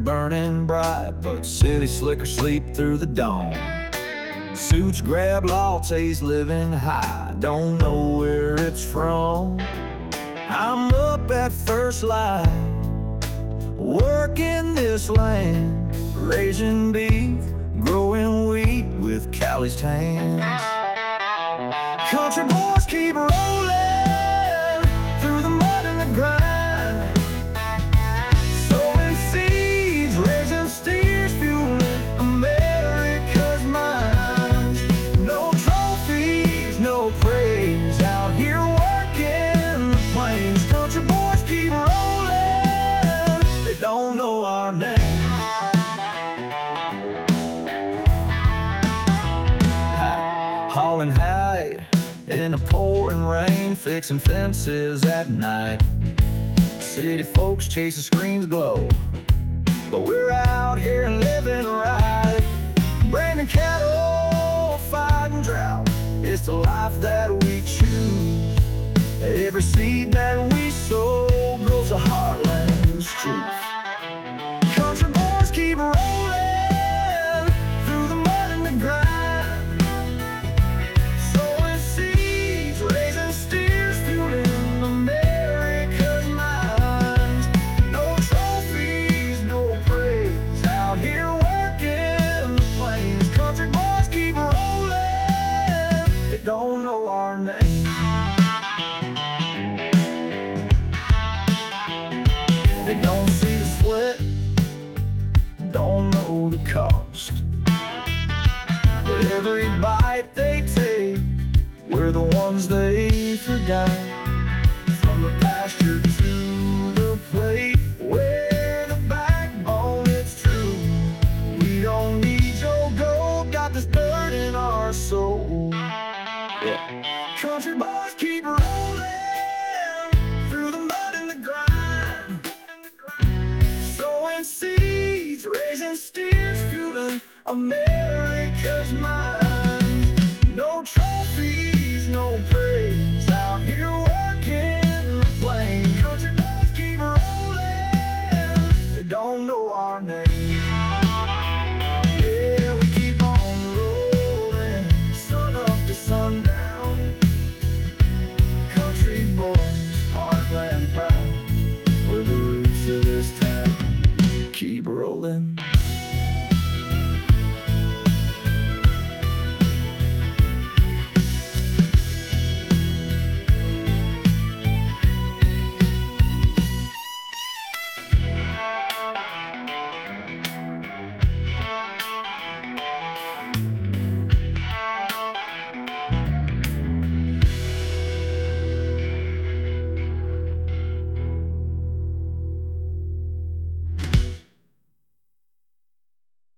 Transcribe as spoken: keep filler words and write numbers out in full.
burning bright, but city slickers sleep through the dawn. Suits grab lattes, living high, don't know where it's from. I'm up at first light, working this land, raising beef, growing wheat with Callie's hands. Country boys keep rolling through the mud and the grind, sowing seeds, raising steers, fueling America's mind. No trophies, no praise, out here working the plains. Country boys keep rolling, they don't know our name. Hauling hay in the pouring rain, fixing fences at night. City folks chasing screens glow, but we're out here living right. Branding cattle, fighting drought, it's the life that we choose. Every seed that we sow grows a heartland's truth. Country boys keep rolling through the mud and the grind, sowing seeds, raising steers, fueling America's mind. No trophies, no praise, out here working the plains. Country boys keep rolling, they don't know our name. They don't see the split, don't know the cost, but every bite they take, we're the ones they forgot. From the pasture to the plate, we're the backbone, it's true. We don't need your gold, got this dirt in our soul. Yeah. Country boys keep rolling through the mud and the grind, sowing seeds, raising steers, fueling America's mind. No trophies, no praise,